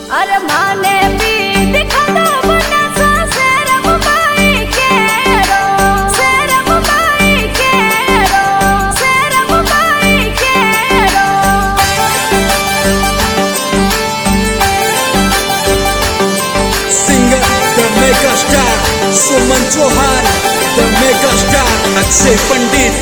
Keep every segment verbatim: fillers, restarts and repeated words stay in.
अरे माने भी दिखा दो बना सा शेर मुंबई के रो शेर मुंबई के रो शेर मुंबई के रो। Singer the mega star Suman Chauhan, the mega star Akshay Pandit।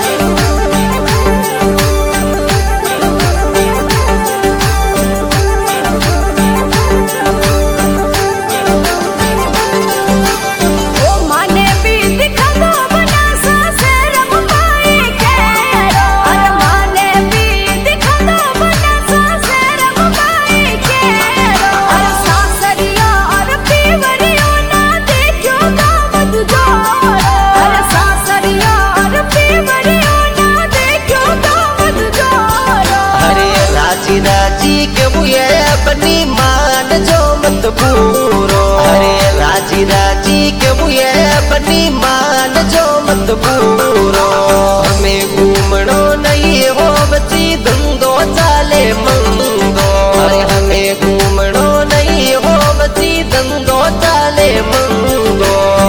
राजी के बुए अपनी मान जो मत पूरो। अरे राजी राजी के बुए अपनी मान जो मत पूरो। हमें घूमनो नहीं हो बची धंधो चाले मंगो। अरे हमें घूमनो नहीं हो बची धंधो चाले मंगो।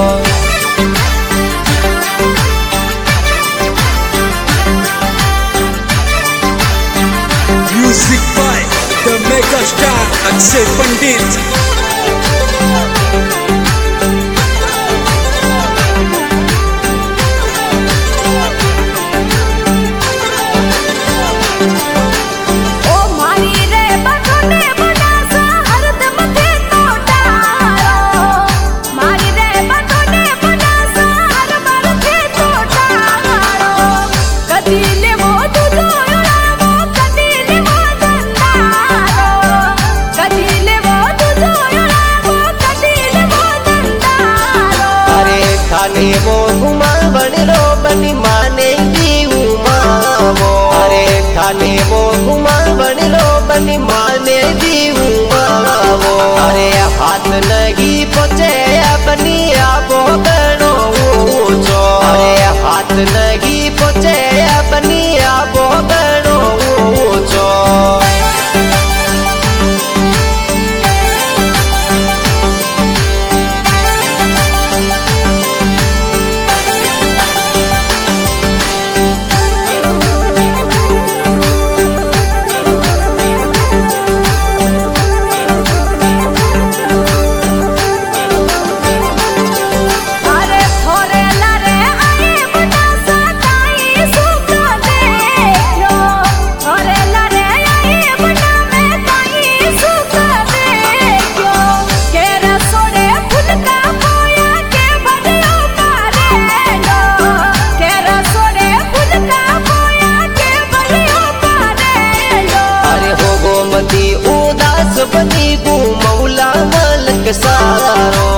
Music by the mega star Akshay Pandit। खाने वो घुमा बनो बनी माने दी उमावो। अरे खाने वो घुमा बनो बनी माने दी उमावो। अरे हाथ नहीं पहुँचे अपनी आपो बनो ऊंचो। अरे हाथ नहीं पहुँचे अपनी आपो बनो ऊंचो। उदास बनी गु मौला मलक सारो।